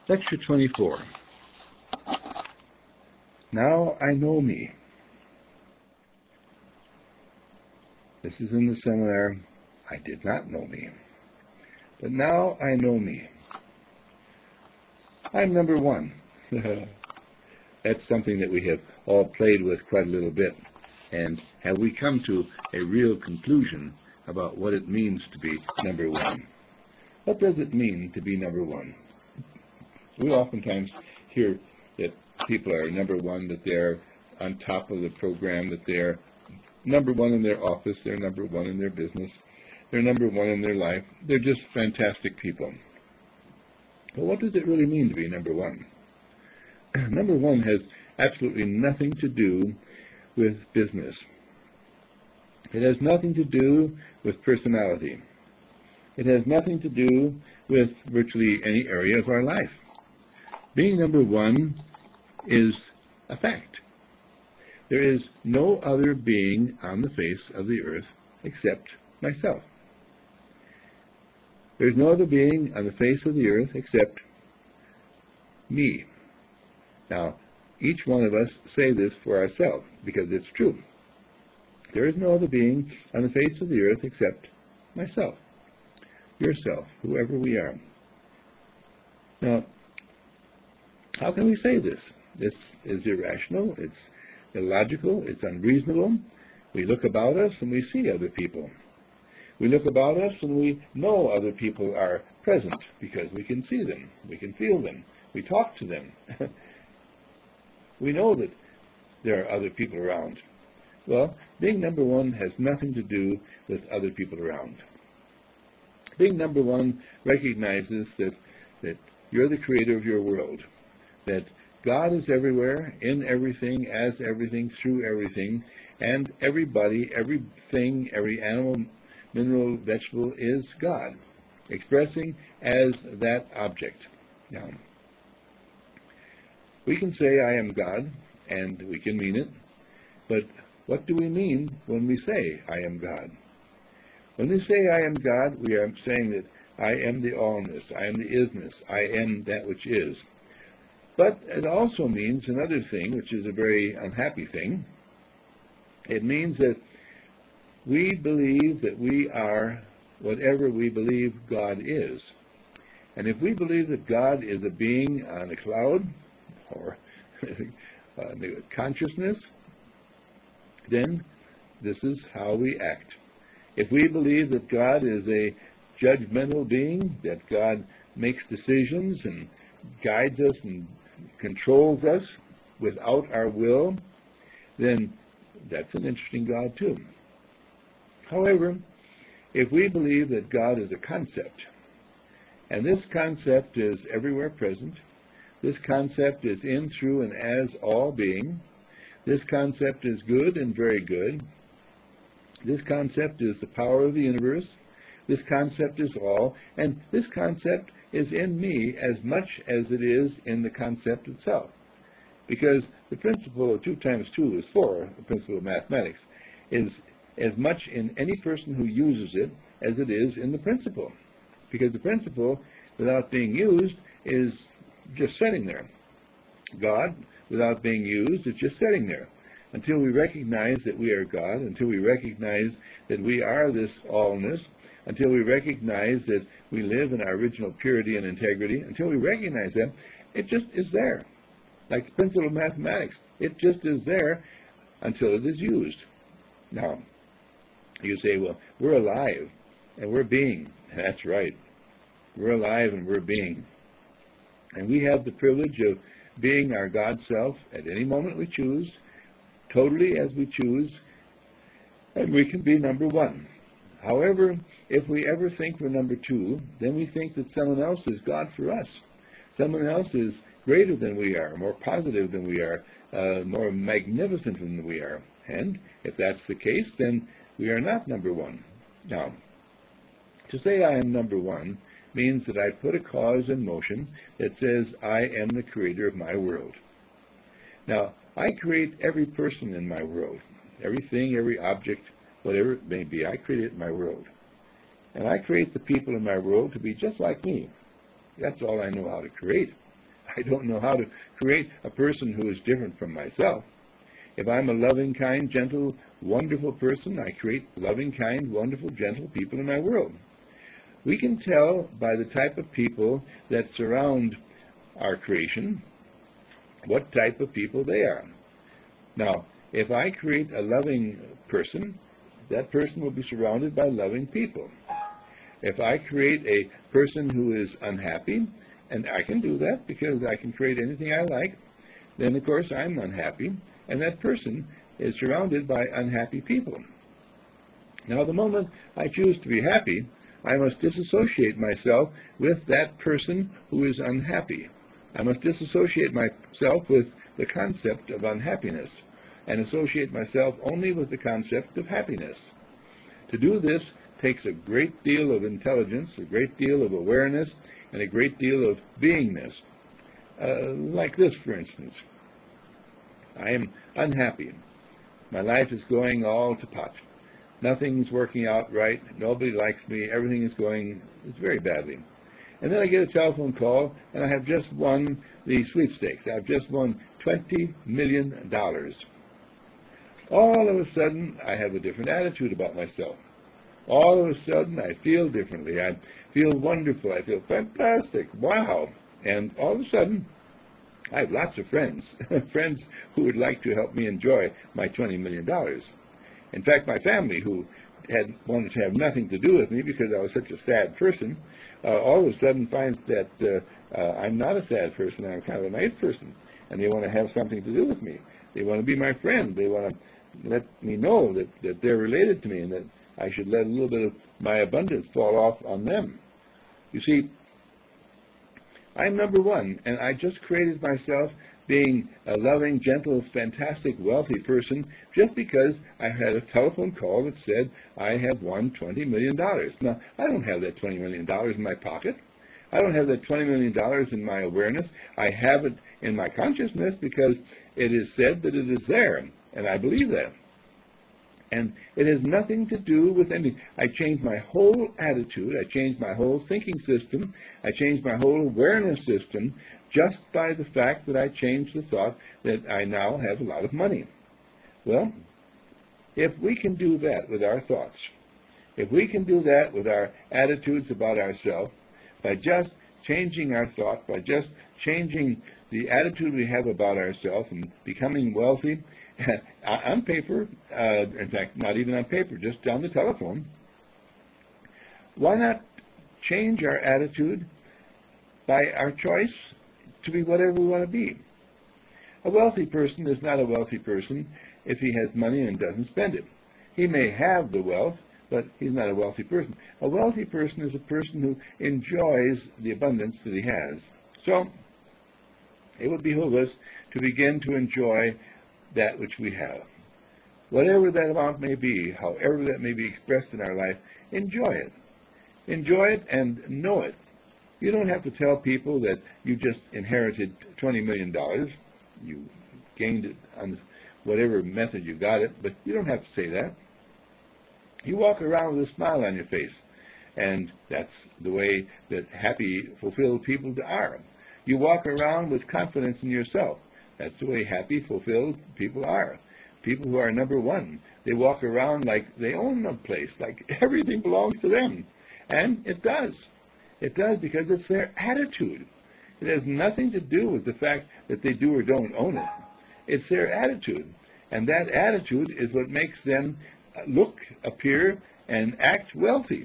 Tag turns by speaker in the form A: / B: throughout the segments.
A: Lecture 24. Now I know me. This is in the seminar, I did not know me. But now I know me. I'm number one. That's something that we have all played with quite a little bit. And have we come to a real conclusion about what it means to be number one? What does it mean to be number one? We oftentimes hear that people are number one, that they're on top of the program, that they're number one in their office, they're number one in their business, they're number one in their life. They're just fantastic people. But what does it really mean to be number one? Number one has absolutely nothing to do with business. It has nothing to do with personality. It has nothing to do with virtually any area of our life. Being number one is a fact. There is no other being on the face of the earth except myself. There's no other being on the face of the earth except me. Now, each one of us say this for ourselves because it's true. There is no other being on the face of the earth except myself, yourself, whoever we are. Now, how can we say this? This is irrational, it's illogical, it's unreasonable. We look about us and we see other people. We look about us and we know other people are present because we can see them, we can feel them, we talk to them. We know that there are other people around. Well, being number one has nothing to do with other people around. Being number one recognizes that you're the creator of your world, that God is everywhere, in everything, as everything, through everything, and everybody, everything, every animal, mineral, vegetable is God, expressing as that object. Now, we can say, I am God, and we can mean it, but what do we mean when we say, I am God? When we say, I am God, we are saying that I am the allness, I am the isness, I am that which is. But it also means another thing, which is a very unhappy thing. It means that we believe that we are whatever we believe God is. And if we believe that God is a being on a cloud, or consciousness, then this is how we act. If we believe that God is a judgmental being, that God makes decisions and guides us and controls us without our will, then that's an interesting God too. However, if we believe that God is a concept, and this concept is everywhere present, this concept is in, through, and as all being, this concept is good and very good, this concept is the power of the universe, this concept is all, and this concept is in me as much as it is in the concept itself. Because the principle of 2 times 2 is 4, the principle of mathematics, is as much in any person who uses it as it is in the principle. Because the principle, without being used, is just sitting there. God, without being used, is just sitting there. Until we recognize that we are God, until we recognize that we are this allness, until we recognize that we live in our original purity and integrity, until we recognize that, it just is there. Like the principle of mathematics, it just is there until it is used. Now, you say, well, we're alive and we're being. That's right. We're alive and we're being. And we have the privilege of being our God self at any moment we choose, totally as we choose, and we can be number one. However, if we ever think we're number two, then we think that someone else is God for us. Someone else is greater than we are, more positive than we are, more magnificent than we are. And if that's the case, then we are not number one. Now, to say I am number one means that I put a cause in motion that says I am the creator of my world. Now, I create every person in my world, everything, every object, whatever it may be, I create it in my world. And I create the people in my world to be just like me. That's all I know how to create. I don't know how to create a person who is different from myself. If I'm a loving, kind, gentle, wonderful person, I create loving, kind, wonderful, gentle people in my world. We can tell by the type of people that surround our creation what type of people they are. Now, if I create a loving person, that person will be surrounded by loving people. If I create a person who is unhappy, and I can do that because I can create anything I like, then of course I'm unhappy, and that person is surrounded by unhappy people. Now, the moment I choose to be happy, I must disassociate myself with that person who is unhappy. I must disassociate myself with the concept of unhappiness and associate myself only with the concept of happiness. To do this takes a great deal of intelligence, a great deal of awareness, and a great deal of beingness. Like this, for instance. I am unhappy. My life is going all to pot. Nothing's working out right. Nobody likes me. Everything is going very badly. And then I get a telephone call, and I have just won the sweepstakes. I've just won $20 million. All of a sudden, I have a different attitude about myself. All of a sudden, I feel differently. I feel wonderful. I feel fantastic. Wow. And all of a sudden, I have lots of friends, friends who would like to help me enjoy my $20 million. In fact, my family, who had wanted to have nothing to do with me because I was such a sad person, all of a sudden finds that I'm not a sad person. I'm kind of a nice person, and they want to have something to do with me. They want to be my friend. They want to let me know that they're related to me and that I should let a little bit of my abundance fall off on them. You see, I'm number one, and I just created myself being a loving, gentle, fantastic, wealthy person just because I had a telephone call that said I have won $20 million. Now, I don't have that $20 million in my pocket. I don't have that $20 million in my awareness. I have it in my consciousness because it is said that it is there, and I believe that. And it has nothing to do with anything. I changed my whole attitude. I changed my whole thinking system. I changed my whole awareness system just by the fact that I changed the thought that I now have a lot of money. Well, if we can do that with our thoughts, if we can do that with our attitudes about ourselves, by just changing our thought, by just changing the attitude we have about ourselves and becoming wealthy, on paper, in fact, not even on paper, just on the telephone, why not change our attitude by our choice to be whatever we want to be? A wealthy person is not a wealthy person if he has money and doesn't spend it. He may have the wealth, but he's not a wealthy person. A wealthy person is a person who enjoys the abundance that he has. So, it would behoove us to begin to enjoy that which we have. Whatever that amount may be, however that may be expressed in our life, enjoy it. Enjoy it and know it. You don't have to tell people that you just inherited $20 million. You gained it on whatever method you got it, but you don't have to say that. You walk around with a smile on your face, and that's the way that happy, fulfilled people are. You walk around with confidence in yourself. That's the way happy, fulfilled people are. People who are number one. They walk around like they own the place, like everything belongs to them. And it does. It does because it's their attitude. It has nothing to do with the fact that they do or don't own it. It's their attitude. And that attitude is what makes them look, appear, and act wealthy.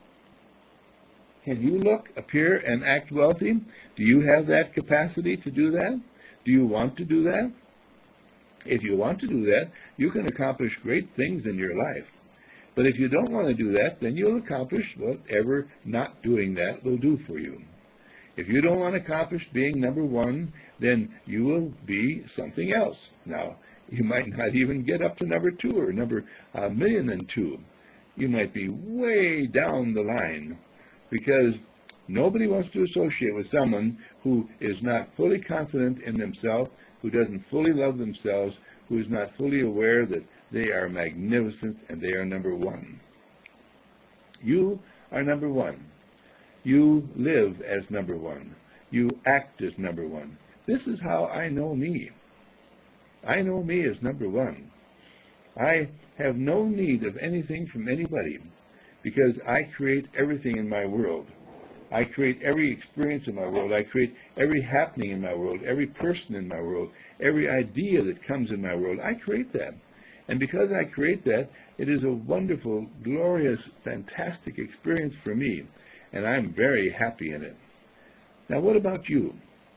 A: Can you look, appear, and act wealthy? Do you have that capacity to do that? Do you want to do that? If you want to do that, you can accomplish great things in your life. But if you don't want to do that, then you'll accomplish whatever not doing that will do for you. If you don't want to accomplish being number one, then you will be something else. Now, you might not even get up to number two or number 1,000,002. You might be way down the line because nobody wants to associate with someone who is not fully confident in themselves, who doesn't fully love themselves, who is not fully aware that they are magnificent and they are number one. You are number one. You live as number one. you act as number one. This is how I know me. I know me as number one. I have no need of anything from anybody because I create everything in my world. I create every experience in my world. I create every happening in my world, every person in my world, every idea that comes in my world. I create that. And because I create that, it is a wonderful, glorious, fantastic experience for me. And I'm very happy in it. Now, what about you?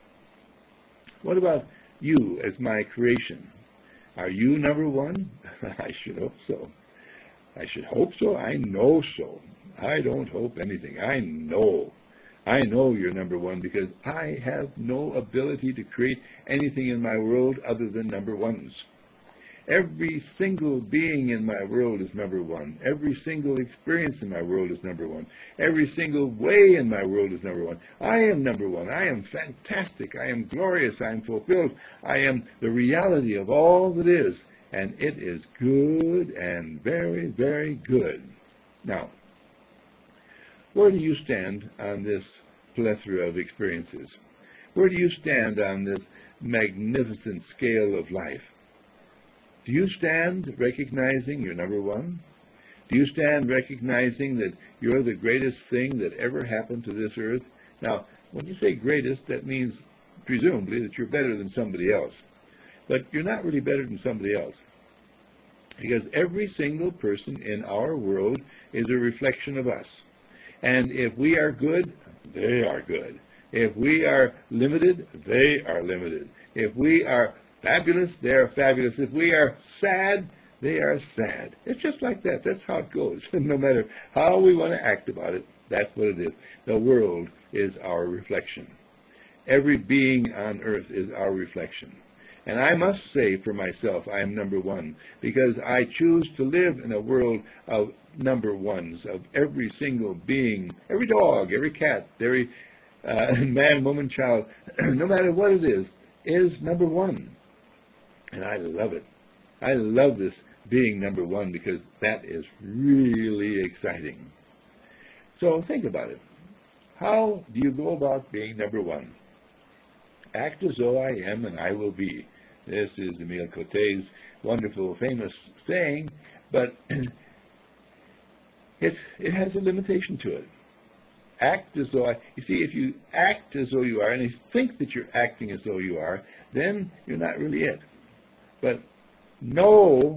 A: What about you as my creation? Are you number one? I should hope so. I should hope so. I know so. I don't hope anything. I know. I know you're number one because I have no ability to create anything in my world other than number ones. Every single being in my world is number one. Every single experience in my world is number one. Every single way in my world is number one. I am number one. I am fantastic. I am glorious. I am fulfilled. I am the reality of all that is. And it is good and very, very good. Now, where do you stand on this plethora of experiences? Where do you stand on this magnificent scale of life? Do you stand recognizing you're number one? Do you stand recognizing that you're the greatest thing that ever happened to this earth? Now, when you say greatest, that means presumably that you're better than somebody else. But you're not really better than somebody else. Because every single person in our world is a reflection of us. And if we are good, they are good. If we are limited, they are limited. If we are fabulous, they are fabulous. If we are sad, they are sad. It's just like that. That's how it goes. No matter how we want to act about it, that's what it is. The world is our reflection. Every being on earth is our reflection. And I must say for myself, I am number one, because I choose to live in a world of number ones, of every single being, every dog, every cat, every man, woman, child, no matter what it is number one. And I love it. I love this being number one because that is really exciting. So think about it. How do you go about being number one? Act as though I am and I will be. This is Emile Cotet's wonderful, famous saying, but it has a limitation to it. Act as though you see, if you act as though you are, and you think that you're acting as though you are, then you're not really it. But know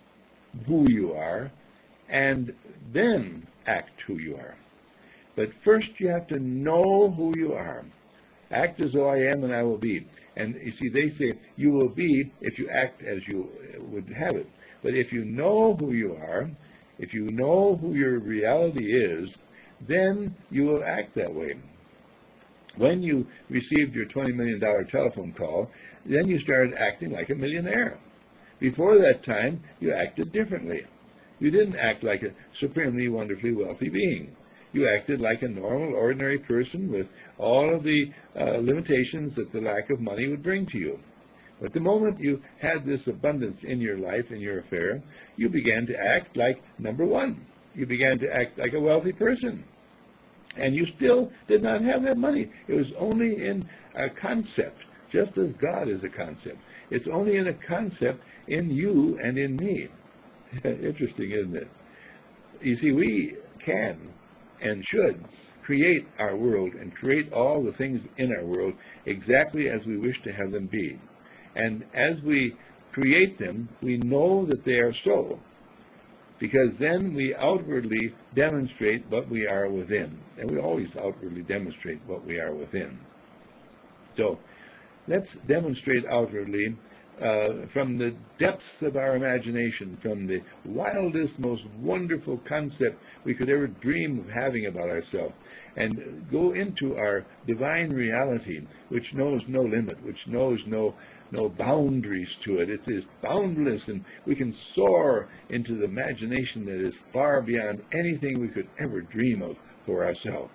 A: who you are, and then act who you are. But first you have to know who you are. Act as though I am and I will be. And you see, they say you will be if you act as you would have it. But if you know who you are, if you know who your reality is, then you will act that way. When you received your $20 million telephone call, then you started acting like a millionaire. Before that time, you acted differently. You didn't act like a supremely, wonderfully wealthy being. You acted like a normal, ordinary person with all of the limitations that the lack of money would bring to you. But the moment you had this abundance in your life, in your affair, you began to act like number one. You began to act like a wealthy person. And you still did not have that money. It was only in a concept, just as God is a concept. It's only in a concept in you and in me. Interesting, isn't it? You see, we can and should create our world and create all the things in our world exactly as we wish to have them be. And as we create them, we know that they are so, because then we outwardly demonstrate what we are within. And we always outwardly demonstrate what we are within. So let's demonstrate outwardly from the depths of our imagination, from the wildest, most wonderful concept we could ever dream of having about ourselves, and go into our divine reality, which knows no limit, which knows no boundaries to it. It is boundless, and we can soar into the imagination that is far beyond anything we could ever dream of for ourselves.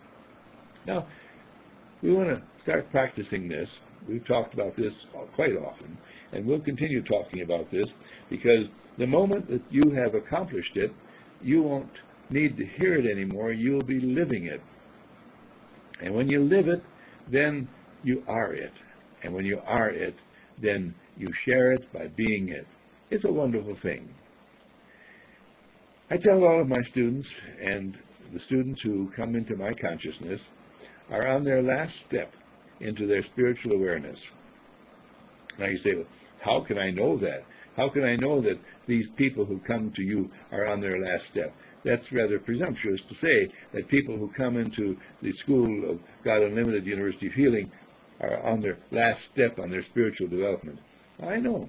A: Now, we want to start practicing this. We've talked about this quite often, and we'll continue talking about this, because the moment that you have accomplished it, you won't need to hear it anymore. You'll be living it. And when you live it, then you are it. And when you are it, then you share it by being it. It's a wonderful thing. I tell all of my students, and the students who come into my consciousness are on their last step into their spiritual awareness. Now you say, well, how can I know that? How can I know that these people who come to you are on their last step? That's rather presumptuous to say that people who come into the School of God Unlimited University of Healing are on their last step on their spiritual development. I know.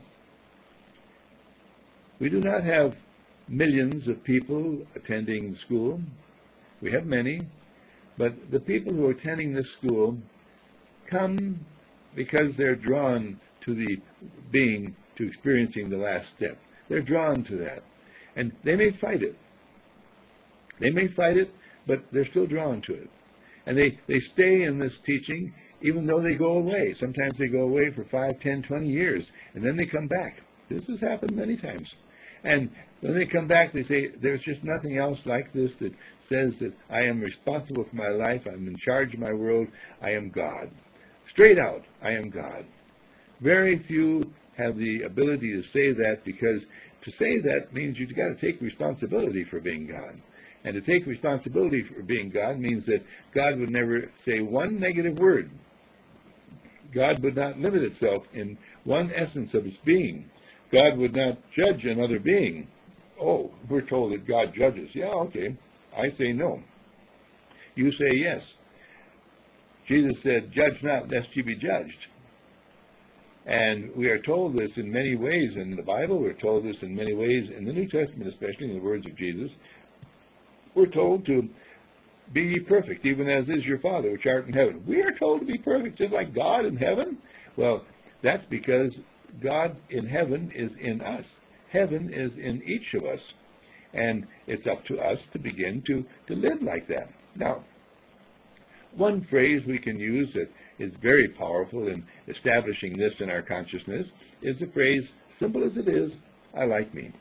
A: We do not have millions of people attending the school. We have many, but the people who are attending this school come because they're drawn to the being, to experiencing the last step. They're drawn to that. And they may fight it. They may fight it, but they're still drawn to it. And they stay in this teaching even though they go away. Sometimes they go away for 5, 10, 20 years, and then they come back. This has happened many times. And when they come back, they say, there's just nothing else like this that says that I am responsible for my life, I'm in charge of my world, I am God. Straight out, I am God. Very few have the ability to say that, because to say that means you've got to take responsibility for being God. And to take responsibility for being God means that God would never say one negative word. God would not limit itself in one essence of its being. God would not judge another being. Oh, we're told that God judges. Yeah, okay. I say no. You say yes. Jesus said, judge not, lest you be judged. And we are told this in many ways in the Bible. We're told this in many ways in the New Testament, especially in the words of Jesus. We're told to be ye perfect, even as is your Father which art in heaven. We are told to be perfect, just like God in heaven. Well, that's because God in heaven is in us. Heaven is in each of us. And it's up to us to begin to live like that. Now, one phrase we can use that is very powerful in establishing this in our consciousness is the phrase, simple as it is, I like me.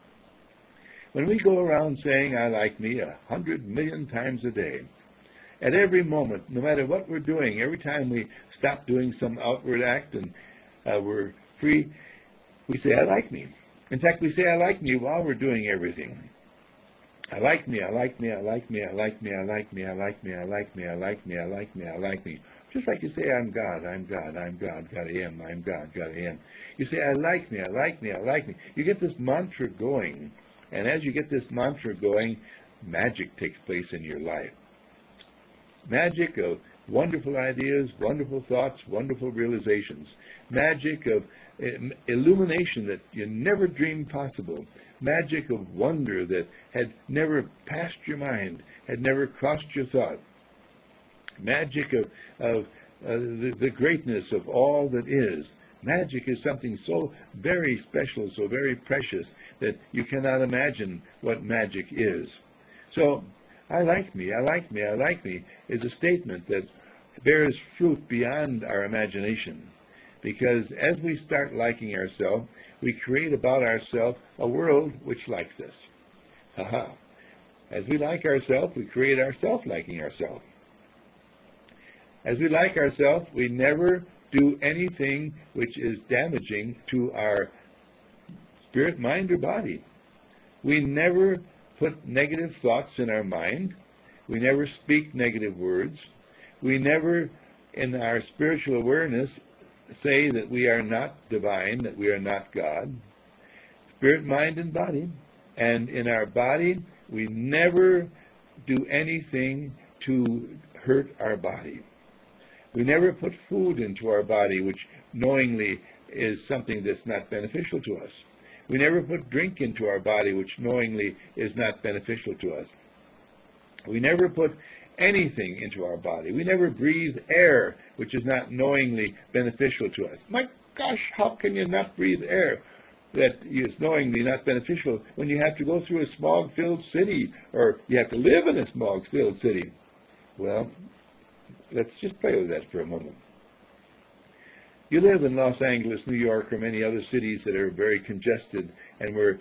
A: When we go around saying, I like me 100 million times a day, at every moment, no matter what we're doing, every time we stop doing some outward act and we're free, we say, I like me. In fact, we say, I like me while we're doing everything. I like me, I like me, I like me, I like me, I like me, I like me, I like me, I like me, I like me, I like me. Just like you say, I'm God, I'm God, I'm God, God I am, I'm God, God I am. You say, I like me, I like me, I like me. You get this mantra going. And as you get this mantra going, magic takes place in your life. Magic of wonderful ideas, wonderful thoughts, wonderful realizations. Magic of illumination that you never dreamed possible. Magic of wonder that had never passed your mind, had never crossed your thought. Magic of the greatness of all that is. Magic is something so very special, so very precious, that you cannot imagine what magic is. So, I like me, I like me, I like me is a statement that bears fruit beyond our imagination. Because as we start liking ourselves, we create about ourselves a world which likes us. Aha. As we like ourselves, we create ourselves liking ourselves. As we like ourselves, we never do anything which is damaging to our spirit, mind, or body. We never put negative thoughts in our mind. We never speak negative words. We never, in our spiritual awareness, say that we are not divine, that we are not God. Spirit, mind, and body. And in our body, we never do anything to hurt our body. We never put food into our body which knowingly is something that's not beneficial to us. We never put drink into our body which knowingly is not beneficial to us. We never put anything into our body. We never breathe air which is not knowingly beneficial to us. My gosh, how can you not breathe air that is knowingly not beneficial when you have to go through a smog-filled city, or you have to live in a smog-filled city? Well, let's just play with that for a moment. You live in Los Angeles, New York, or many other cities that are very congested and where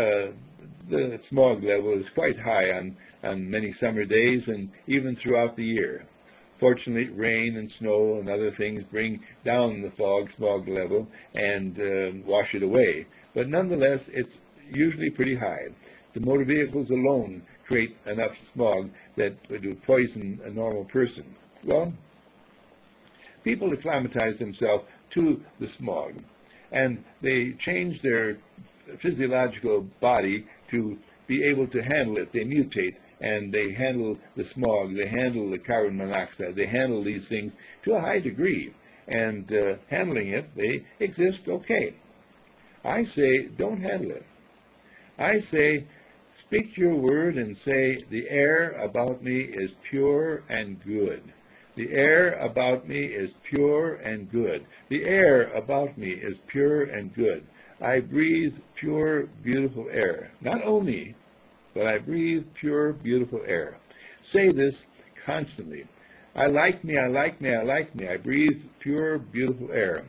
A: the smog level is quite high on many summer days and even throughout the year. Fortunately, rain and snow and other things bring down the smog level and wash it away. But nonetheless, it's usually pretty high. The motor vehicles alone create enough smog that would poison a normal person. Well, people acclimatize themselves to the smog, and they change their physiological body to be able to handle it. They mutate, and they handle the smog, they handle the carbon monoxide, they handle these things to a high degree. And handling it, they exist okay. I say, don't handle it. I say, speak your word and say, the air about me is pure and good. The air about me is pure and good. The air about me is pure and good. I breathe pure, beautiful air. Not only, but I breathe pure, beautiful air. Say this constantly. I like me, I like me, I like me. I breathe pure, beautiful air.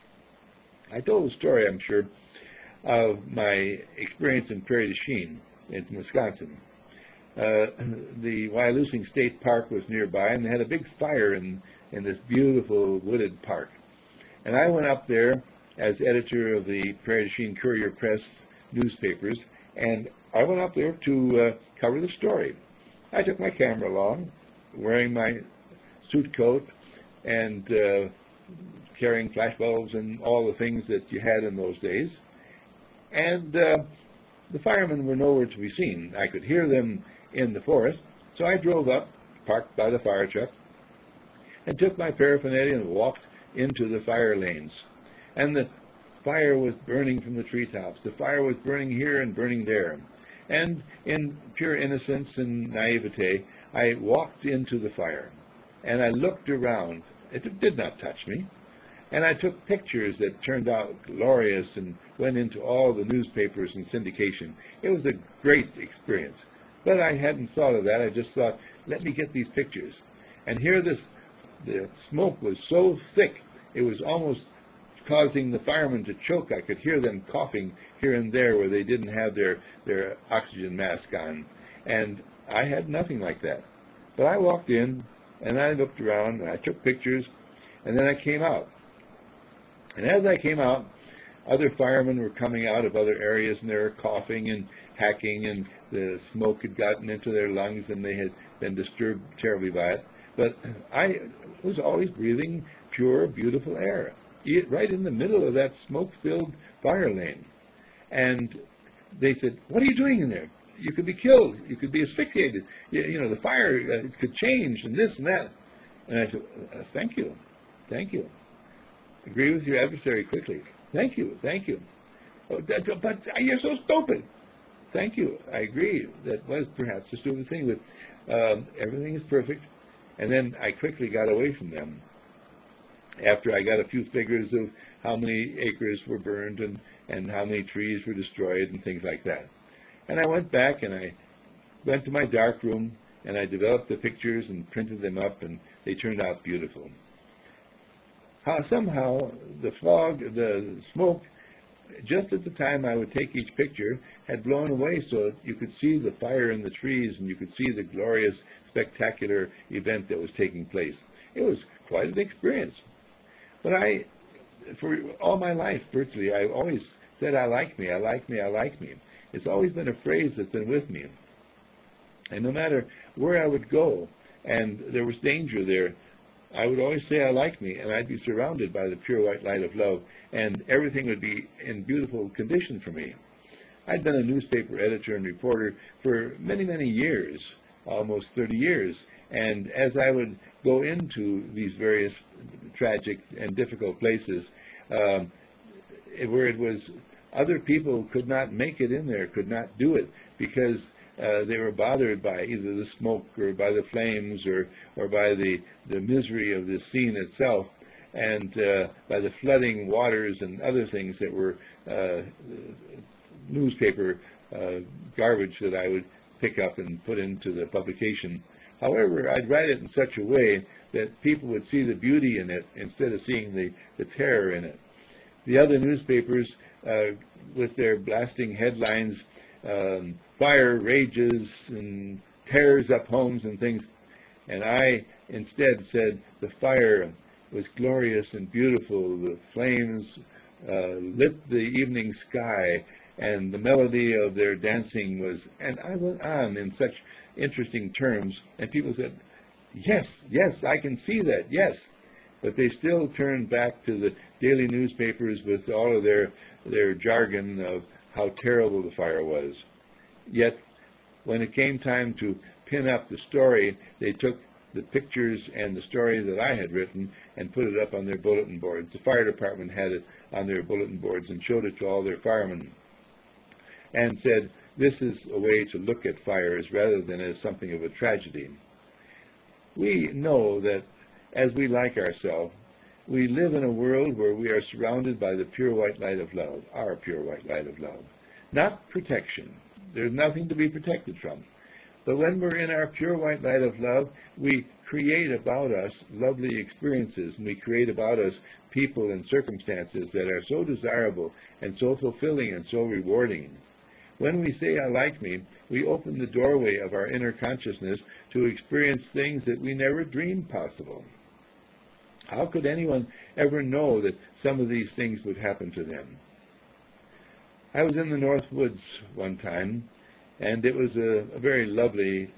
A: I told a story, I'm sure, of my experience in Prairie du Chien in Wisconsin. The Wyalusing State Park was nearby, and they had a big fire in this beautiful wooded park. And I went up there as editor of the Prairie du Chien Courier Press newspapers, and I went up there to cover the story. I took my camera along, wearing my suit coat and carrying flash bulbs and all the things that you had in those days. And the firemen were nowhere to be seen. I could hear them in the forest, so I drove up, parked by the fire truck, and took my paraphernalia and walked into the fire lanes. And the fire was burning from the treetops. The fire was burning here and burning there. And in pure innocence and naivete, I walked into the fire, and I looked around. It did not touch me. And I took pictures that turned out glorious and went into all the newspapers and syndication. It was a great experience. But I hadn't thought of that. I just thought, let me get these pictures. And here the smoke was so thick, it was almost causing the firemen to choke. I could hear them coughing here and there where they didn't have their oxygen mask on. And I had nothing like that. But I walked in, and I looked around, and I took pictures, and then I came out. And as I came out, other firemen were coming out of other areas, and they were coughing and hacking, and the smoke had gotten into their lungs, and they had been disturbed terribly by it. But I was always breathing pure, beautiful air, right in the middle of that smoke-filled fire lane. And they said, what are you doing in there? You could be killed. You could be asphyxiated. You know, the fire could change, and this and that. And I said, thank you. Thank you. Agree with your adversary quickly. Thank you, thank you. Oh, but you're so stupid. Thank you. I agree. That was perhaps a stupid thing, but everything is perfect. And then I quickly got away from them after I got a few figures of how many acres were burned and how many trees were destroyed and things like that. And I went back and I went to my dark room and I developed the pictures and printed them up, and they turned out beautiful. Somehow the fog, the smoke, just at the time I would take each picture, had blown away so you could see the fire in the trees and you could see the glorious, spectacular event that was taking place. It was quite an experience. But for all my life, virtually, I always said, I like me, I like me, I like me. It's always been a phrase that's been with me. And no matter where I would go, and there was danger there, I would always say I like me, and I'd be surrounded by the pure white light of love, and everything would be in beautiful condition for me. I'd been a newspaper editor and reporter for many, many years, almost 30 years, and as I would go into these various tragic and difficult places, where it was other people could not make it in there, could not do it, because they were bothered by either the smoke or by the flames or by the misery of the scene itself, and by the flooding waters and other things that were newspaper garbage that I would pick up and put into the publication. However, I'd write it in such a way that people would see the beauty in it instead of seeing the terror in it. The other newspapers, with their blasting headlines, fire rages and tears up homes and things, And I instead said the fire was glorious and beautiful. The flames lit the evening sky, and the melody of their dancing was, and I went on in such interesting terms, and people said, yes, yes, I can see that, yes. But they still turned back to the daily newspapers with all of their jargon of how terrible the fire was. Yet, when it came time to pin up the story, they took the pictures and the story that I had written and put it up on their bulletin boards. The fire department had it on their bulletin boards and showed it to all their firemen and said, this is a way to look at fires rather than as something of a tragedy. We know that as we like ourselves, we live in a world where we are surrounded by the pure white light of love, our pure white light of love. Not protection. There's nothing to be protected from. But when we're in our pure white light of love, we create about us lovely experiences, and we create about us people and circumstances that are so desirable and so fulfilling and so rewarding. When we say, I like me, we open the doorway of our inner consciousness to experience things that we never dreamed possible. How could anyone ever know that some of these things would happen to them? I was in the North Woods one time, and it was a very lovely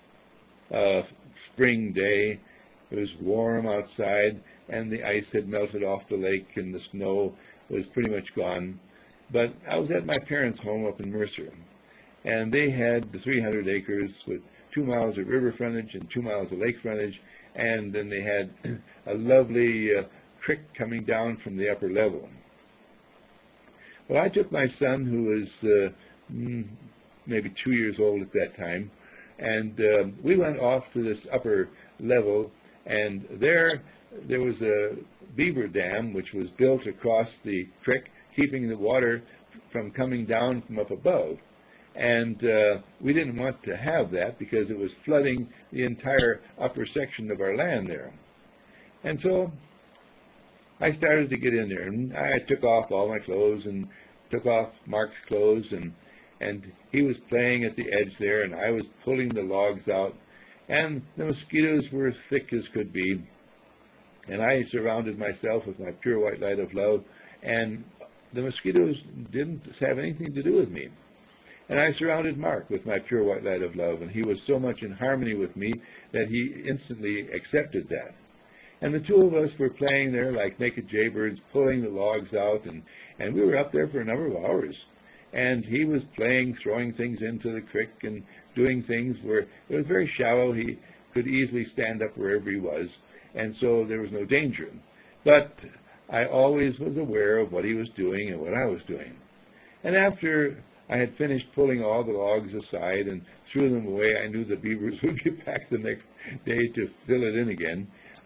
A: spring day. It was warm outside, and the ice had melted off the lake, and the snow was pretty much gone. But I was at my parents' home up in Mercer, and they had the 300 acres with 2 miles of river frontage and 2 miles of lake frontage, and then they had a lovely creek coming down from the upper level. Well, I took my son, who was maybe 2 years old at that time, and we went off to this upper level, and there was a beaver dam which was built across the creek, keeping the water from coming down from up above. And we didn't want to have that because it was flooding the entire upper section of our land there. And so I started to get in there, and I took off all my clothes and took off Mark's clothes, and he was playing at the edge there, and I was pulling the logs out, and the mosquitoes were as thick as could be. And I surrounded myself with my pure white light of love, and the mosquitoes didn't have anything to do with me. And I surrounded Mark with my pure white light of love, and he was so much in harmony with me that he instantly accepted that. And the two of us were playing there like naked jaybirds, pulling the logs out, and we were up there for a number of hours. And he was playing, throwing things into the creek and doing things where it was very shallow. He could easily stand up wherever he was, and so there was no danger. But I always was aware of what he was doing and what I was doing. And after I had finished pulling all the logs aside and threw them away, I knew the beavers would be back the next day to fill it in again.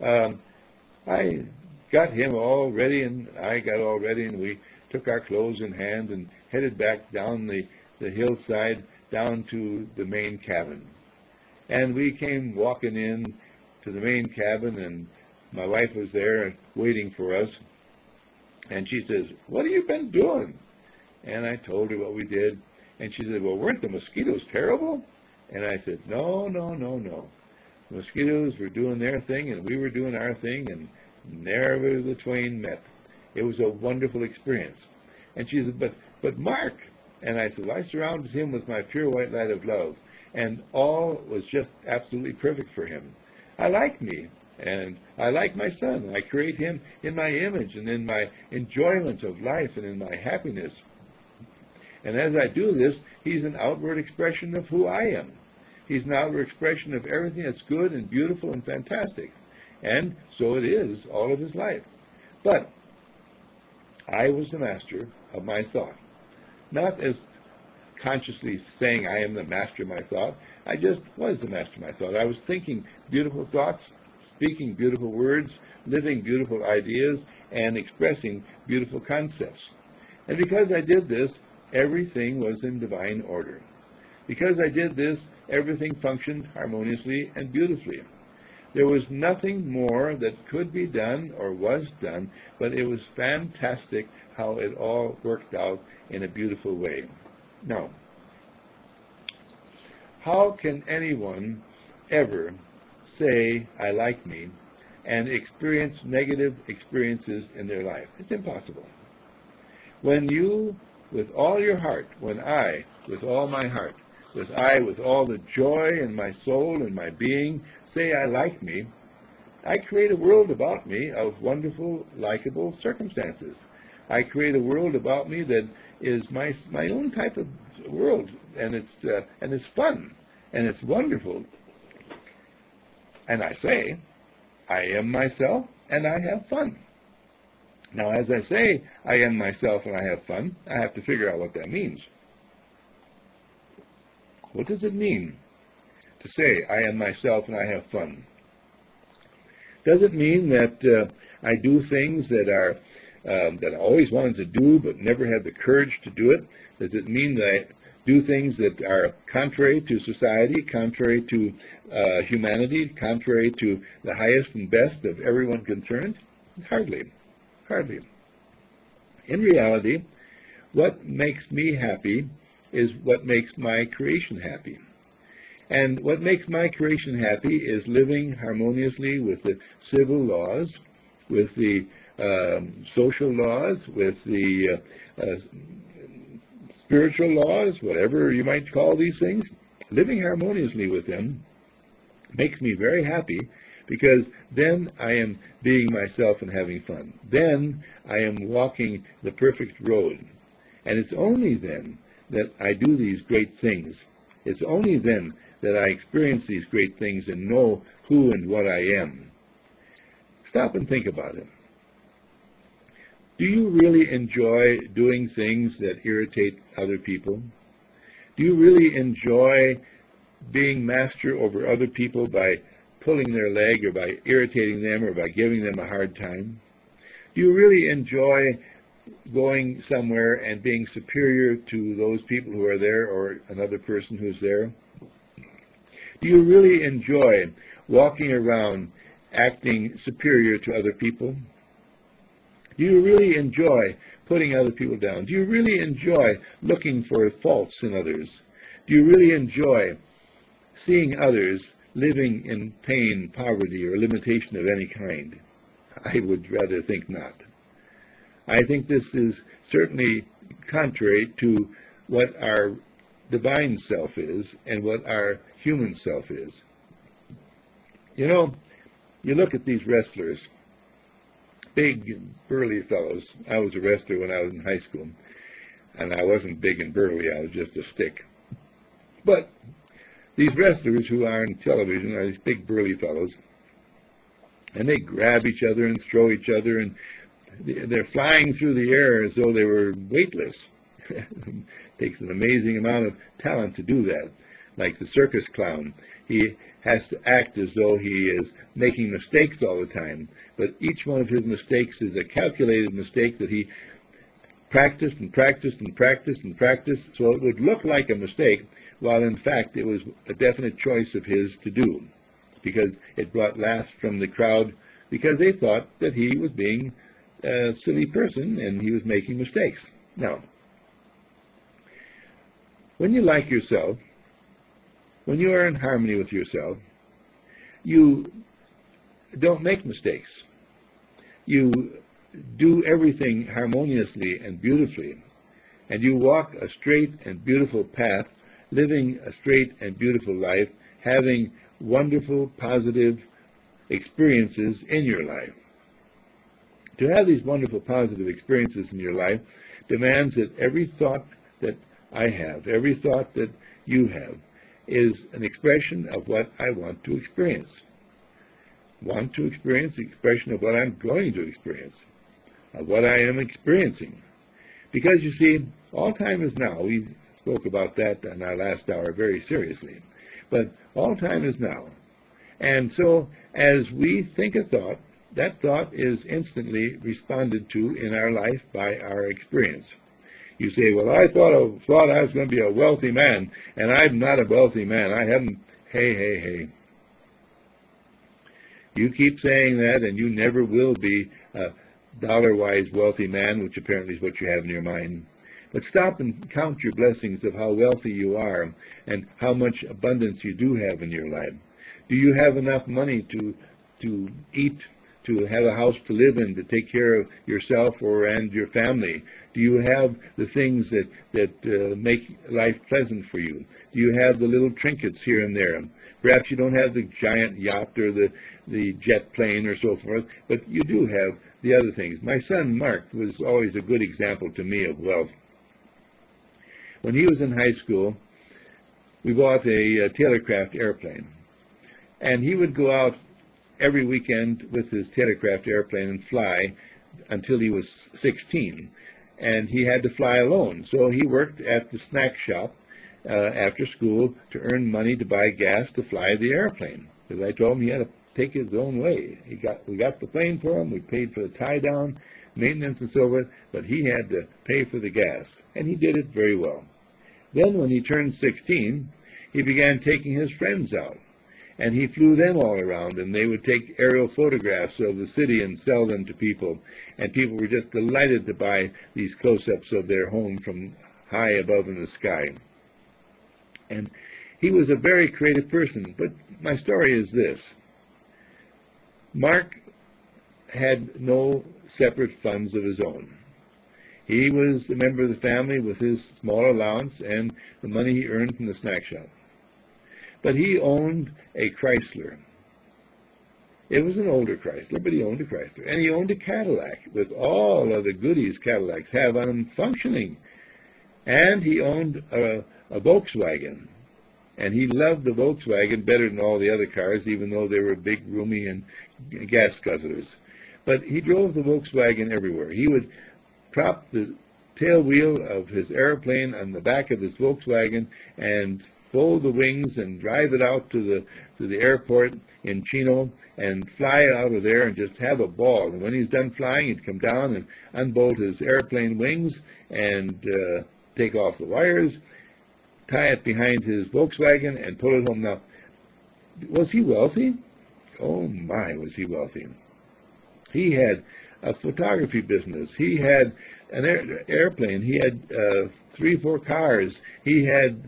A: I got him all ready, and I got all ready, and we took our clothes in hand and headed back down the hillside down to the main cabin. And we came walking in to the main cabin, and my wife was there waiting for us. And she says, what have you been doing? And I told her what we did. And she said, well, weren't the mosquitoes terrible? And I said, no, no, no, no. The mosquitoes were doing their thing, and we were doing our thing, and never the twain met. It was a wonderful experience. And she said, but Mark. And I said, well, I surrounded him with my pure white light of love, and all was just absolutely perfect for him. I like me. And I like my son. I create him in my image and in my enjoyment of life and in my happiness. And as I do this, he's an outward expression of who I am. He's an outward expression of everything that's good and beautiful and fantastic. And so it is all of his life. But I was the master of my thought. Not as consciously saying I am the master of my thought. I just was the master of my thought. I was thinking beautiful thoughts, speaking beautiful words, living beautiful ideas, and expressing beautiful concepts. And because I did this, everything was in divine order. Because I did this, everything functioned harmoniously and beautifully. There was nothing more that could be done or was done, but it was fantastic how it all worked out in a beautiful way. Now, how can anyone ever say, I like me, and experience negative experiences in their life? It's impossible. When you, with all your heart, when I, with all my heart, with all the joy in my soul and my being, say I like me, I create a world about me of wonderful, likable circumstances. I create a world about me that is my own type of world, and it's fun, and it's wonderful. And I say, I am myself, and I have fun. Now, as I say, I am myself and I have fun, I have to figure out what that means. What does it mean to say, I am myself and I have fun? Does it mean that I do things that I always wanted to do but never had the courage to do it? Does it mean that I do things that are contrary to society, contrary to humanity, contrary to the highest and best of everyone concerned? Hardly. Hardly. In reality, what makes me happy is what makes my creation happy. And what makes my creation happy is living harmoniously with the civil laws, with the social laws, with the spiritual laws, whatever you might call these things. Living harmoniously with them makes me very happy, because then I am being myself and having fun. Then I am walking the perfect road. And it's only then that I do these great things. It's only then that I experience these great things and know who and what I am. Stop and think about it. Do you really enjoy doing things that irritate other people? Do you really enjoy being master over other people by pulling their leg or by irritating them or by giving them a hard time? Do you really enjoy going somewhere and being superior to those people who are there or another person who's there? Do you really enjoy walking around acting superior to other people? Do you really enjoy putting other people down? Do you really enjoy looking for faults in others? Do you really enjoy seeing others living in pain, poverty, or limitation of any kind? I would rather think not. I think this is certainly contrary to what our divine self is and what our human self is. You know, you look at these wrestlers, big, burly fellows. I was a wrestler when I was in high school, and I wasn't big and burly. I was just a stick. But these wrestlers who are on television are these big, burly fellows, and they grab each other and throw each other, and they're flying through the air as though they were weightless. It takes an amazing amount of talent to do that. Like the circus clown, he has to act as though he is making mistakes all the time, but each one of his mistakes is a calculated mistake that he practiced and practiced and practiced and practiced, so it would look like a mistake, while in fact it was a definite choice of his to do, because it brought laughs from the crowd, because they thought that he was being a silly person and he was making mistakes. Now, when you like yourself, when you are in harmony with yourself, you don't make mistakes. You do everything harmoniously and beautifully, and you walk a straight and beautiful path, living a straight and beautiful life, having wonderful, positive experiences in your life. To have these wonderful, positive experiences in your life demands that every thought that I have, every thought that you have, is an expression of what I want to experience. Want to experience the expression of what I'm going to experience, of what I am experiencing. Because, you see, all time is now. We spoke about that in our last hour very seriously. But all time is now. And so, as we think a thought, that thought is instantly responded to in our life by our experience. You say, well, I thought I was going to be a wealthy man, and I'm not a wealthy man. I haven't. Hey. You keep saying that, and you never will be a dollar-wise wealthy man, which apparently is what you have in your mind. But stop and count your blessings of how wealthy you are and how much abundance you do have in your life. Do you have enough money to eat, to have a house to live in, to take care of yourself and your family? Do you have the things that make life pleasant for you? Do you have the little trinkets here and there? Perhaps you don't have the giant yacht or the jet plane or so forth, but you do have the other things. My son Mark was always a good example to me of wealth. When he was in high school, we bought a Taylorcraft airplane, and he would go out every weekend with his Taylorcraft airplane and fly until he was 16, and he had to fly alone. So he worked at the snack shop after school to earn money to buy gas to fly the airplane, because I told him he had to take his own way. We got the plane for him, we paid for the tie-down, maintenance and so forth, but he had to pay for the gas, and he did it very well. Then when he turned 16, he began taking his friends out, and he flew them all around, and they would take aerial photographs of the city and sell them to people, and people were just delighted to buy these close-ups of their home from high above in the sky. And he was a very creative person, but my story is this. Mark had no separate funds of his own. He was a member of the family with his small allowance and the money he earned from the snack shop. But he owned a Chrysler. It was an older Chrysler, but he owned a Chrysler. And he owned a Cadillac with all of the goodies Cadillacs have on them functioning. And he owned a Volkswagen. And he loved the Volkswagen better than all the other cars, even though they were big, roomy, and gas guzzlers. But he drove the Volkswagen everywhere. He would prop the tail wheel of his airplane on the back of his Volkswagen and fold the wings and drive it out to the airport in Chino and fly out of there and just have a ball. And when he's done flying, he'd come down and unbolt his airplane wings and take off the wires, tie it behind his Volkswagen, and pull it home. Now, was he wealthy? Oh my, was he wealthy. He had a photography business. He had an airplane. He had 3 or 4 cars. He had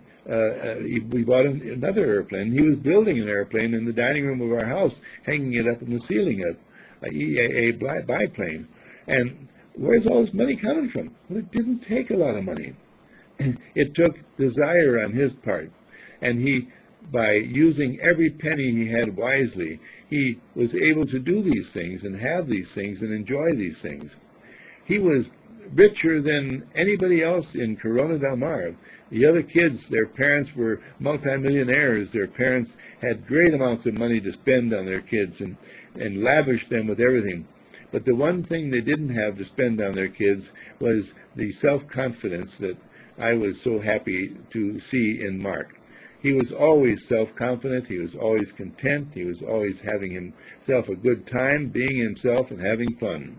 A: we bought another airplane. He was building an airplane in the dining room of our house, hanging it up in the ceiling, a EAA biplane. And where's all this money coming from? Well, it didn't take a lot of money. It took desire on his part. And he, by using every penny he had wisely, he was able to do these things and have these things and enjoy these things. He was richer than anybody else in Corona del Mar. The other kids, their parents were multimillionaires. Their parents had great amounts of money to spend on their kids and lavished them with everything. But the one thing they didn't have to spend on their kids was the self-confidence that I was so happy to see in Mark. He was always self-confident. He was always content. He was always having himself a good time, being himself and having fun.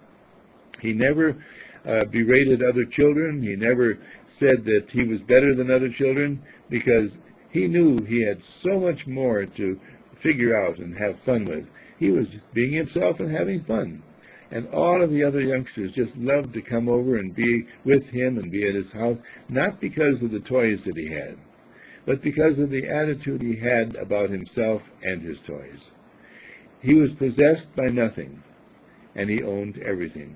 A: He never berated other children. He never said that he was better than other children, because he knew he had so much more to figure out and have fun with. He was just being himself and having fun. And all of the other youngsters just loved to come over and be with him and be at his house, not because of the toys that he had, but because of the attitude he had about himself and his toys. He was possessed by nothing, and he owned everything.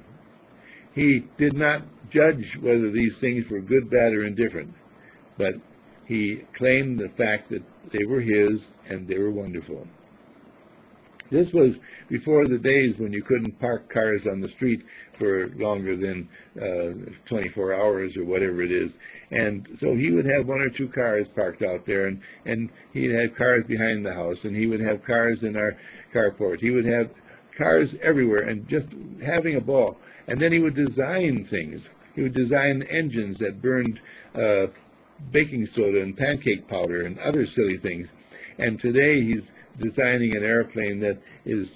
A: He did not judge whether these things were good, bad, or indifferent, but he claimed the fact that they were his and they were wonderful. This was before the days when you couldn't park cars on the street for longer than 24 hours or whatever it is. And so he would have 1 or 2 cars parked out there, and he'd have cars behind the house, and he would have cars in our carport. He would have cars everywhere and just having a ball. And then he would design things. He would design engines that burned baking soda and pancake powder and other silly things. And today he's designing an airplane that is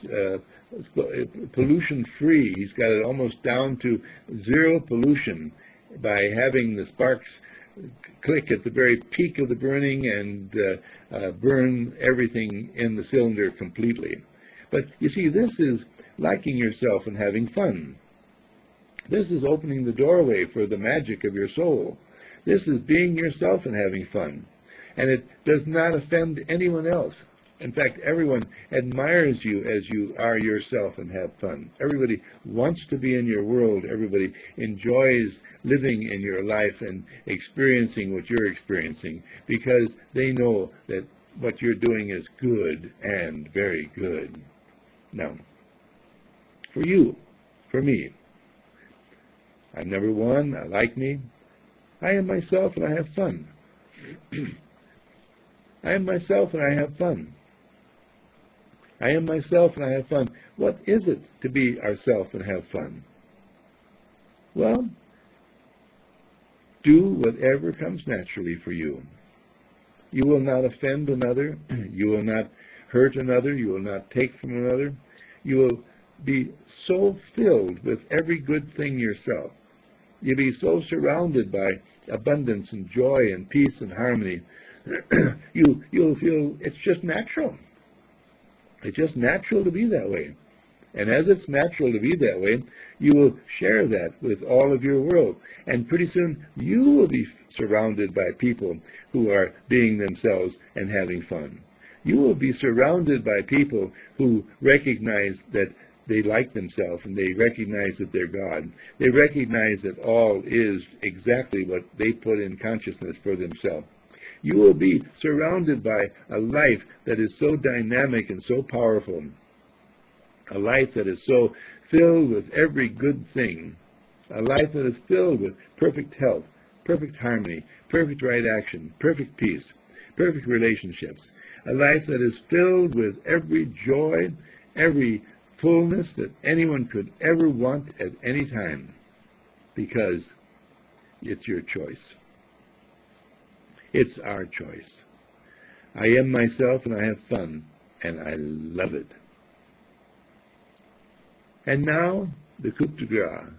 A: pollution-free. He's got it almost down to 0 pollution by having the sparks click at the very peak of the burning and burn everything in the cylinder completely. But you see, this is liking yourself and having fun. This is opening the doorway for the magic of your soul. This is being yourself and having fun. And it does not offend anyone else. In fact, everyone admires you as you are yourself and have fun. Everybody wants to be in your world. Everybody enjoys living in your life and experiencing what you're experiencing because they know that what you're doing is good and very good. Now, for you, for me, I'm number one. I like me. I am myself and I have fun. I am myself and I have fun. I am myself and I have fun. What is it to be ourself and have fun? Well, do whatever comes naturally for you. You will not offend another. You will not hurt another. You will not take from another. You will be so filled with every good thing yourself. You'll be so surrounded by abundance and joy and peace and harmony. You'll feel it's just natural. It's just natural to be that way. And as it's natural to be that way, you will share that with all of your world. And pretty soon, you will be surrounded by people who are being themselves and having fun. You will be surrounded by people who recognize that they like themselves and they recognize that they're God. They recognize that all is exactly what they put in consciousness for themselves. You will be surrounded by a life that is so dynamic and so powerful, a life that is so filled with every good thing, a life that is filled with perfect health, perfect harmony, perfect right action, perfect peace, perfect relationships, a life that is filled with every joy, every fullness that anyone could ever want at any time, because it's your choice. It's our choice. I am myself and I have fun, and I love it. And now, the coup de grace.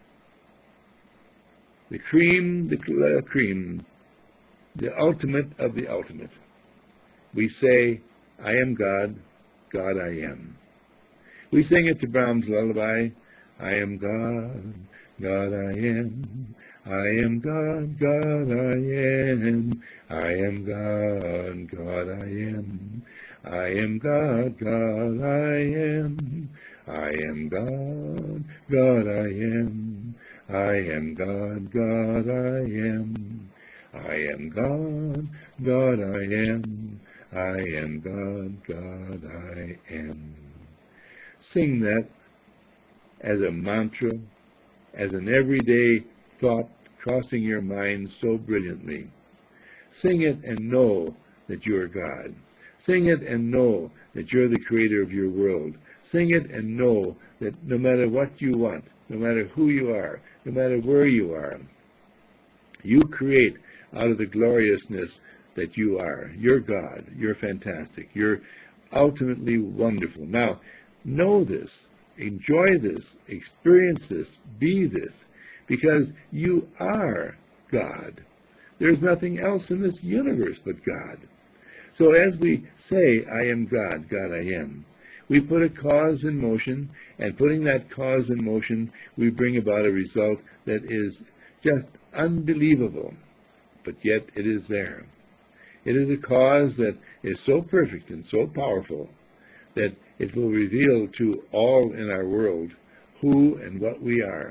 A: The cream de la cream, the ultimate of the ultimate. We say, I am God, God I am. We sing it to Brahms' lullaby, I am God, God I am. I am God, God I am. I am God, God I am. I am God, God I am. I am God, God I am. I am God, God I am. I am God, God I am. I am God, God I am. Sing that as a mantra, as an everyday thought crossing your mind so brilliantly. Sing it and know that you are God. Sing it and know that you're the creator of your world. Sing it and know that no matter what you want, no matter who you are, no matter where you are, you create out of the gloriousness that you are. You're God. You're fantastic. You're ultimately wonderful. Now, know this. Enjoy this. Experience this. Be this. Because you are God. There's nothing else in this universe but God. So as we say, I am God, God I am, we put a cause in motion, and putting that cause in motion, we bring about a result that is just unbelievable, but yet it is there. It is a cause that is so perfect and so powerful that it will reveal to all in our world who and what we are.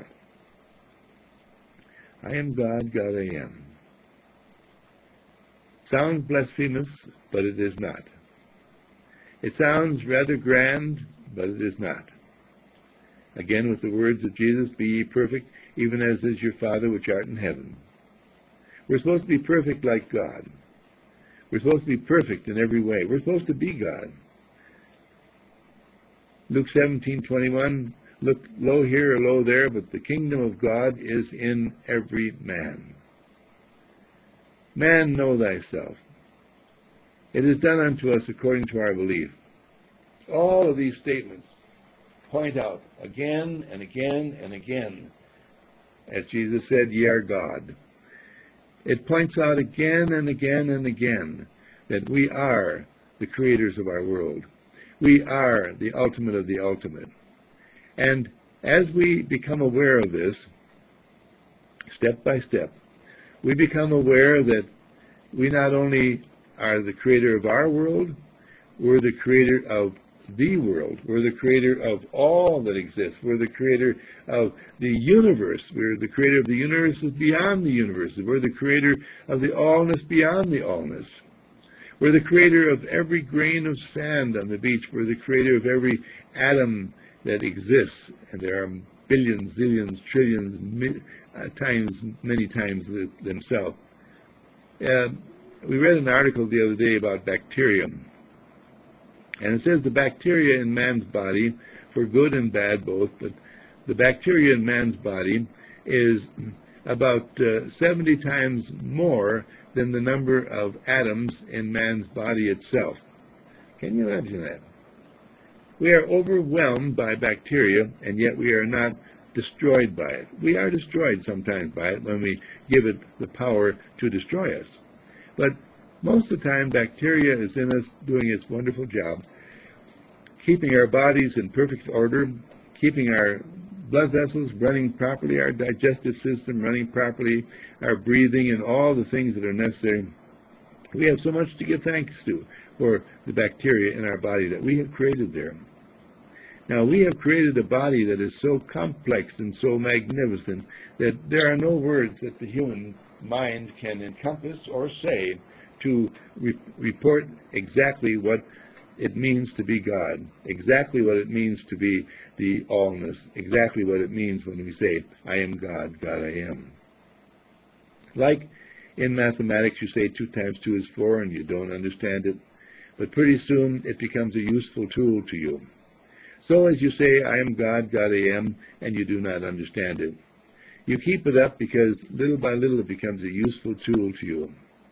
A: I am God, God I am. Sounds blasphemous, but it is not. It sounds rather grand, but it is not. Again, with the words of Jesus, be ye perfect, even as is your Father which art in heaven. We're supposed to be perfect like God. We're supposed to be perfect in every way. We're supposed to be God. Luke 17:21, look low here or low there, but the kingdom of God is in every man. Man, know thyself. It is done unto us according to our belief. All of these statements point out again and again and again, as Jesus said, ye are God. It points out again and again and again that we are the creators of our world. We are the ultimate of the ultimate. And as we become aware of this, step by step, we become aware that we not only are the creator of our world, We're the creator of the world. We're the creator of all that exists. We're the creator of the universe. We're the creator of the universes beyond the universes. We're the creator of the allness beyond the allness. We're the creator of every grain of sand on the beach. We're the creator of every atom that exists. And there are billions, zillions, trillions, many times themselves. We read an article the other day about bacteria. And it says the bacteria in man's body, for good and bad both, but the bacteria in man's body is about 70 times more than the number of atoms in man's body itself. Can you imagine that? We are overwhelmed by bacteria, and yet we are not destroyed by it. We are destroyed sometimes by it when we give it the power to destroy us. But most of the time, bacteria is in us doing its wonderful job, keeping our bodies in perfect order, keeping our blood vessels running properly, our digestive system running properly, our breathing, and all the things that are necessary. We have so much to give thanks to for the bacteria in our body that we have created there. Now, we have created a body that is so complex and so magnificent that there are no words that the human mind can encompass or say to report exactly what it means to be God, exactly what it means to be the allness, exactly what it means when we say, I am God, God I am. Like in mathematics, you say 2 times 2 is 4 and you don't understand it, but pretty soon it becomes a useful tool to you. So as you say, I am God, God I am, and you do not understand it, you keep it up because little by little it becomes a useful tool to you.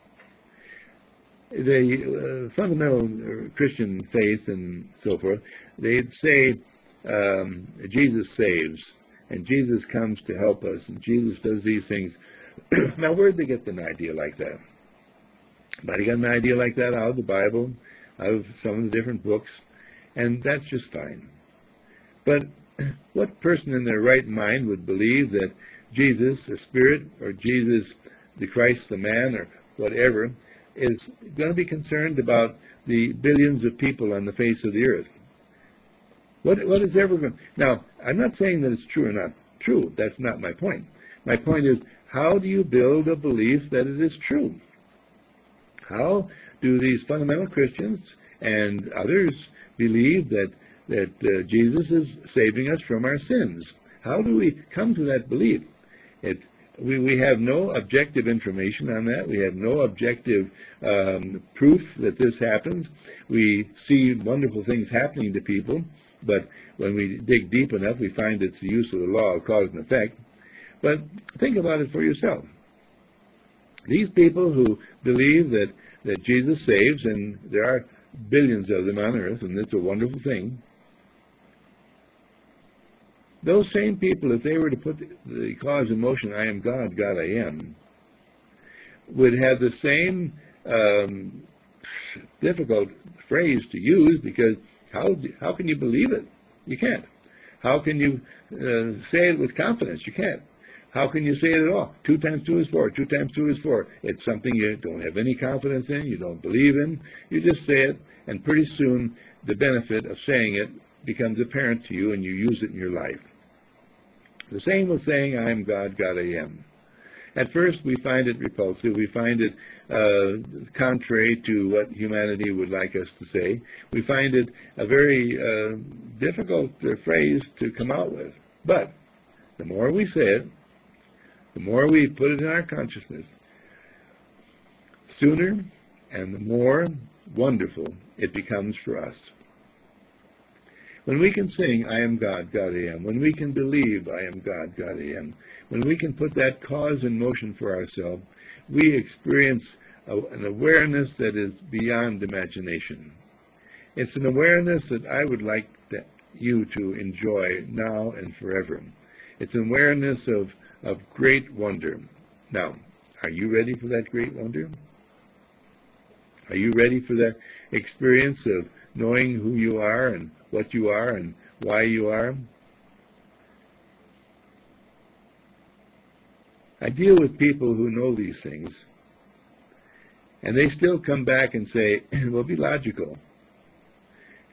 A: The fundamental Christian faith and so forth, they'd say Jesus saves, and Jesus comes to help us, and Jesus does these things. Now, where'd they get an idea like that? Somebody got an idea like that out of the Bible, out of some of the different books, and that's just fine. But what person in their right mind would believe that Jesus, the Spirit, or Jesus, the Christ, the man, or whatever, is going to be concerned about the billions of people on the face of the earth? What is ever going? Now, I'm not saying that it's true or not true. That's not my point. My point is, how do you build a belief that it is true? How do these fundamental Christians and others believe that Jesus is saving us from our sins? How do we come to that belief? We have no objective information on that. We have no objective proof that this happens. We see wonderful things happening to people, but when we dig deep enough, we find it's the use of the law of cause and effect. But think about it for yourself. These people who believe that Jesus saves, and there are billions of them on earth, and it's a wonderful thing, those same people, if they were to put the cause in motion, I am God, God I am, would have the same difficult phrase to use, because how can you believe it? You can't. How can you say it with confidence? You can't. How can you say it at all? 2 times 2 is 4. 2 times 2 is 4. It's something you don't have any confidence in, you don't believe in. You just say it, and pretty soon the benefit of saying it becomes apparent to you, and you use it in your life. The same with saying, I am God, God I am. At first, we find it repulsive. We find it contrary to what humanity would like us to say. We find it a very difficult phrase to come out with. But the more we say it, the more we put it in our consciousness, sooner and the more wonderful it becomes for us. When we can sing, I am God, God I am, when we can believe, I am God, God I am, when we can put that cause in motion for ourselves, we experience an awareness that is beyond imagination. It's an awareness that I would like you to enjoy now and forever. It's an awareness of great wonder. Now, are you ready for that great wonder? Are you ready for that experience of knowing who you are and what you are and why you are? I deal with people who know these things, and they still come back and say, well, be logical.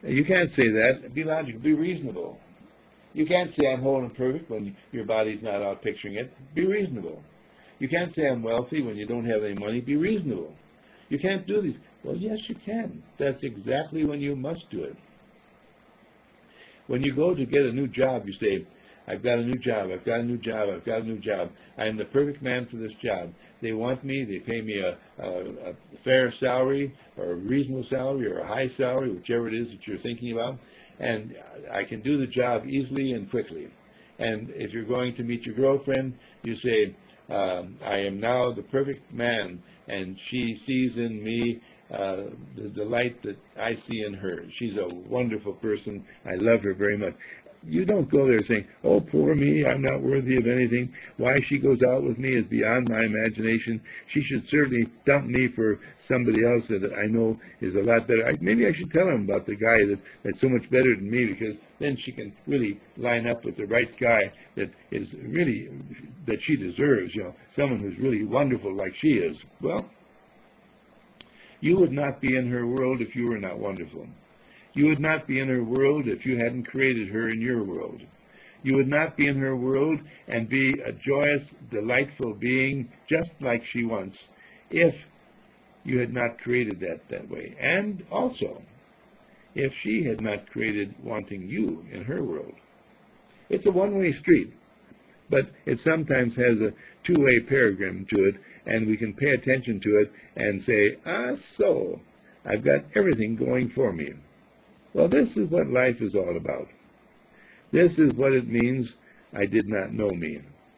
A: You can't say that. Be logical. Be reasonable. You can't say I'm whole and perfect when your body's not out picturing it. Be reasonable. You can't say I'm wealthy when you don't have any money. Be reasonable. You can't do these. Well, yes, you can. That's exactly when you must do it. When you go to get a new job, you say, I've got a new job, I've got a new job, I've got a new job. I am the perfect man for this job. They want me, they pay me a fair salary or a reasonable salary or a high salary, whichever it is that you're thinking about, and I can do the job easily and quickly. And if you're going to meet your girlfriend, you say, I am now the perfect man, and she sees in me the delight that I see in her. She's a wonderful person. I love her very much. You don't go there saying, oh, poor me, I'm not worthy of anything. Why she goes out with me is beyond my imagination. She should certainly dump me for somebody else that I know is a lot better. Maybe I should tell him about the guy that's so much better than me, because then she can really line up with the right guy that is really, that she deserves, someone who's really wonderful like she is. Well, you would not be in her world if you were not wonderful. You would not be in her world if you hadn't created her in your world. You would not be in her world and be a joyous, delightful being just like she wants if you had not created that way. And also, if she had not created wanting you in her world. It's a one-way street, but it sometimes has a two-way paradigm to it, and we can pay attention to it and say, so I've got everything going for me. Well, this is what life is all about. This is what it means, I did not know me.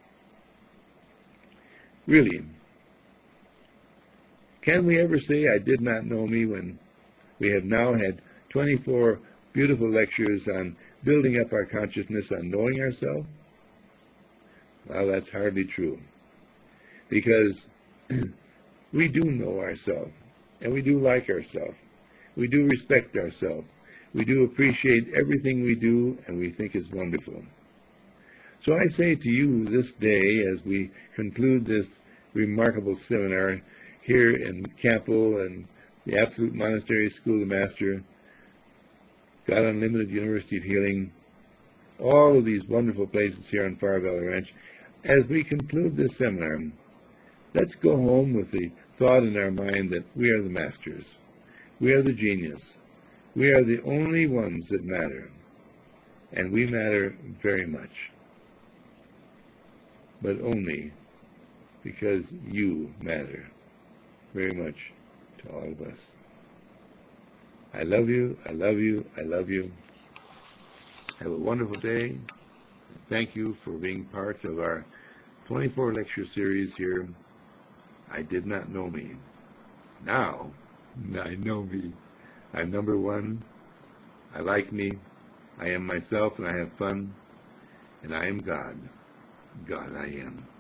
A: Really, can we ever say I did not know me when we have now had 24 beautiful lectures on building up our consciousness on knowing ourselves? Well, that's hardly true, because we do know ourselves, and we do like ourselves. We do respect ourselves. We do appreciate everything we do, and we think is wonderful. So I say to you this day, as we conclude this remarkable seminar here in Campbell and the Absolute Monastery School of the Master, God Unlimited University of Healing, all of these wonderful places here on Far Valley Ranch, as we conclude this seminar, let's go home with the thought in our mind that we are the masters. We are the genius. We are the only ones that matter, and we matter very much, but only because you matter very much to all of us. I love you, I love you, I love you. Have a wonderful day. Thank you for being part of our 24 lecture series here. I did not know me. Now I know me. I'm number one. I like me. I am myself, and I have fun. And I am God. God I am.